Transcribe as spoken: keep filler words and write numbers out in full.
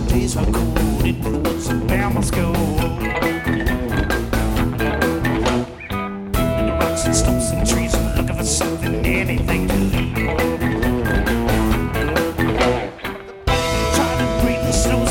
days are cold. It was a Bama school.